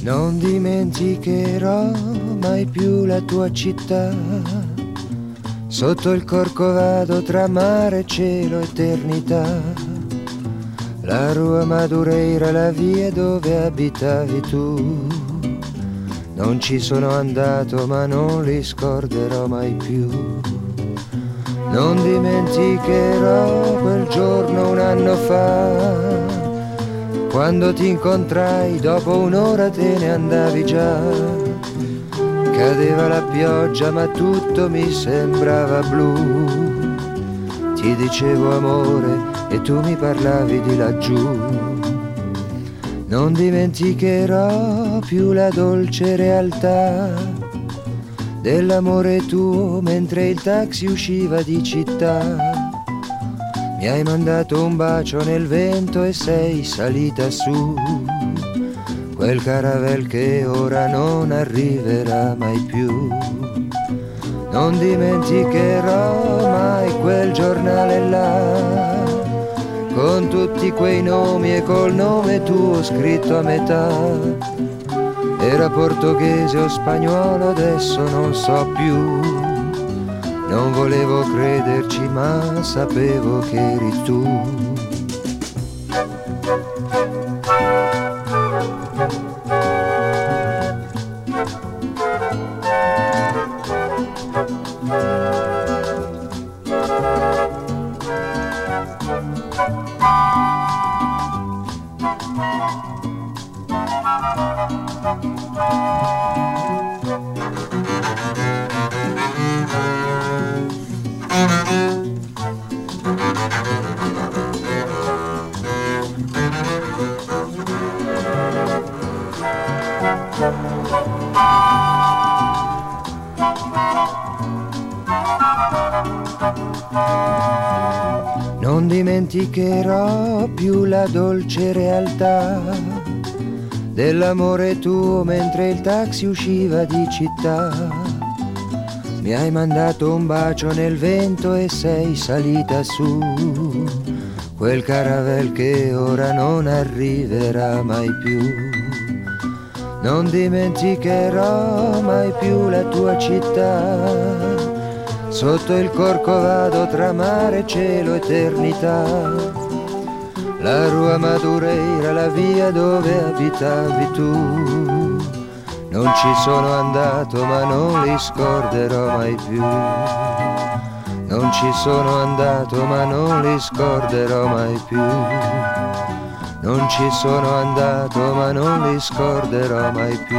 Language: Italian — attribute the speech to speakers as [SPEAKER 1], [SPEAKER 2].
[SPEAKER 1] Non dimenticherò mai più la tua città, sotto il Corcovado tra mare, cielo, eternità. La Rua Madureira, la via dove abitavi tu. Non ci sono andato ma non li scorderò mai più. Non dimenticherò quel giorno un anno fa, quando ti incontrai, dopo un'ora te ne andavi già. Cadeva la pioggia ma tutto mi sembrava blu. Ti dicevo amore e tu mi parlavi di laggiù. Non dimenticherò più la dolce realtà dell'amore tuo mentre il taxi usciva di città. Mi hai mandato un bacio nel vento e sei salita su quel caravel che ora non arriverà mai più. Non dimenticherò mai quel giornale là, con tutti quei nomi e col nome tuo scritto a metà. Era portoghese o spagnolo, adesso non so più. Non volevo crederci ma sapevo che eri tu. Non dimenticherò più la dolce realtà dell'amore tuo mentre il taxi usciva di città. Mi hai mandato un bacio nel vento e sei salita su quel caravel che ora non arriverà mai più. Non dimenticherò mai più la tua città, sotto il Corcovado tra mare, cielo, eternità. La Rua Madureira, la via dove abitavi tu. Non ci sono andato ma non li scorderò mai più. Non ci sono andato ma non li scorderò mai più. Non ci sono andato ma non li scorderò mai più.